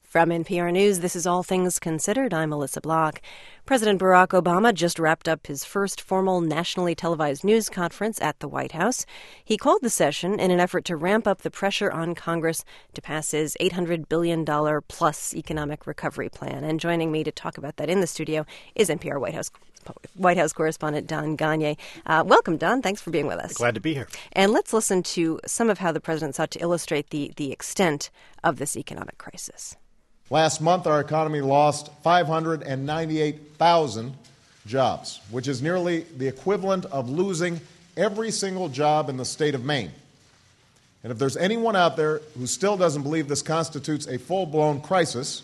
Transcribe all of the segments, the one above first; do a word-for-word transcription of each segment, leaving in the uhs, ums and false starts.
From N P R News, this is All Things Considered. I'm Melissa Block. President Barack Obama just wrapped up his first formal nationally televised news conference at the White House. He called the session in an effort to ramp up the pressure on Congress to pass his eight hundred billion dollars plus economic recovery plan. And joining me to talk about that in the studio is N P R White House White House correspondent Don Gonyea. Uh, welcome, Don. Thanks for being with us. Glad to be here. And let's listen to some of how the president sought to illustrate the, the extent of this economic crisis. Last month, our economy lost five hundred ninety-eight thousand jobs, which is nearly the equivalent of losing every single job in the state of Maine. And if there's anyone out there who still doesn't believe this constitutes a full-blown crisis,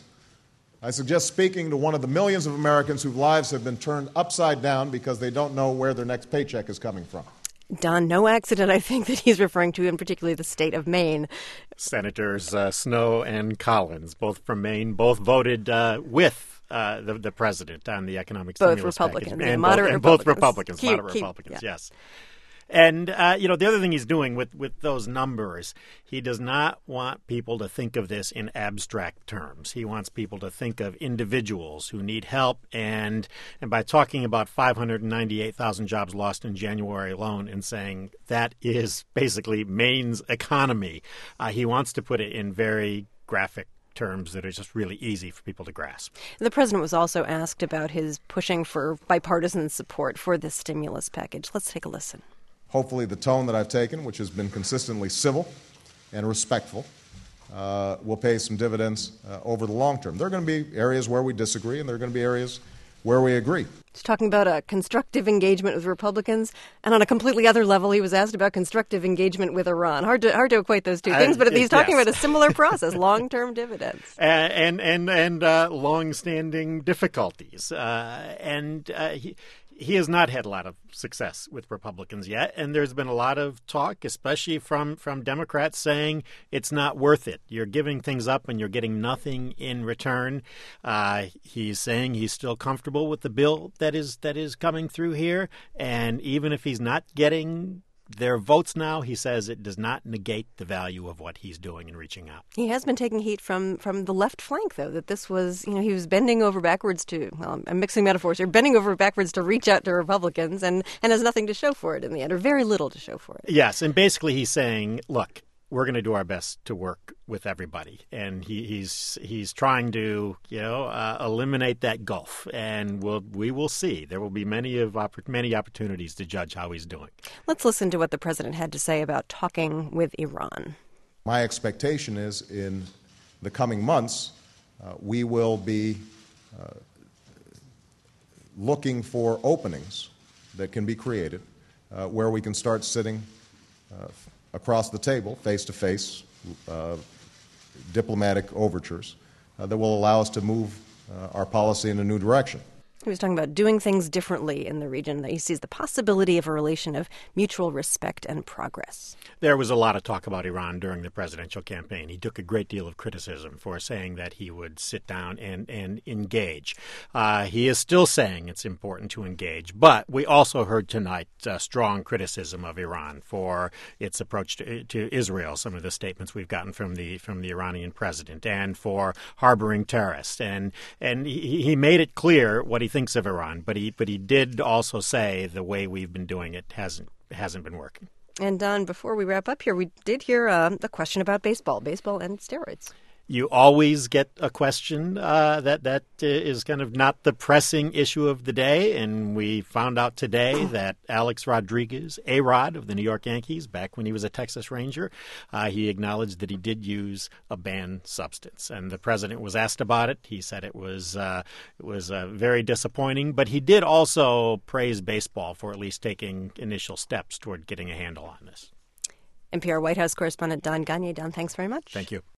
I suggest speaking to one of the millions of Americans whose lives have been turned upside down because they don't know where their next paycheck is coming from. Don, no accident, I think, that he's referring to, in particularly the state of Maine. Senators uh, Snowe and Collins, both from Maine, both voted uh, with uh, the, the president on the economic both stimulus Republicans, package. And moderate both, and Republicans. both Republicans, keep, moderate keep, Republicans, yeah. yes. And, uh, you know, the other thing he's doing with, with those numbers, he does not want people to think of this in abstract terms. He wants people to think of individuals who need help. And and by talking about five hundred ninety-eight thousand jobs lost in January alone and saying that is basically Maine's economy, uh, he wants to put it in very graphic terms that are just really easy for people to grasp. The president was also asked about his pushing for bipartisan support for this stimulus package. Let's take a listen. Hopefully the tone that I've taken, which has been consistently civil and respectful, uh, will pay some dividends uh, over the long term. There are going to be areas where we disagree, and there are going to be areas where we agree. He's talking about a constructive engagement with Republicans, and on a completely other level, he was asked about constructive engagement with Iran. Hard to hard to equate those two things, uh, but he's talking yes. about a similar process, long-term dividends. Uh, and and and uh, long-standing difficulties. Uh, and uh, he, he has not had a lot of success with Republicans yet, and there's been a lot of talk, especially from, from Democrats, saying it's not worth it. You're giving things up and you're getting nothing in return. Uh, he's saying he's still comfortable with the bill that is that is coming through here, and even if he's not getting their votes now, he says it does not negate the value of what he's doing and reaching out. He has been taking heat from, from the left flank, though, that this was, you know, he was bending over backwards to, well, I'm mixing metaphors here, bending over backwards to reach out to Republicans and, and has nothing to show for it in the end, or very little to show for it. Yes, and basically he's saying, look, we're going to do our best to work with everybody, and he, he's he's trying to, you know, uh, eliminate that gulf, and we'll we will see. There will be many of oppor- many opportunities to judge how he's doing. Let's listen to what the president had to say about talking with Iran. My expectation is in the coming months, uh, we will be uh, looking for openings that can be created uh, where we can start sitting uh, across the table, face-to-face, uh, diplomatic overtures uh, that will allow us to move uh, our policy in a new direction. He was talking about doing things differently in the region, that he sees the possibility of a relation of mutual respect and progress. There was a lot of talk about Iran during the presidential campaign. He took a great deal of criticism for saying that he would sit down and, and engage. Uh, he is still saying it's important to engage, but we also heard tonight uh, strong criticism of Iran for its approach to, to Israel, some of the statements we've gotten from the from the Iranian president, and for harboring terrorists. And and he, he made it clear what he thinks of Iran, but he but he did also say the way we've been doing it hasn't hasn't been working. And Don, before we wrap up here, we did hear uh, a question about baseball, baseball and steroids. You always get a question uh, that that is kind of not the pressing issue of the day, and we found out today that Alex Rodriguez, A-Rod of the New York Yankees, back when he was a Texas Ranger, uh, he acknowledged that he did use a banned substance, and the president was asked about it. He said it was uh, it was uh, very disappointing, but he did also praise baseball for at least taking initial steps toward getting a handle on this. N P R White House correspondent Don Gonyea. Don, thanks very much. Thank you.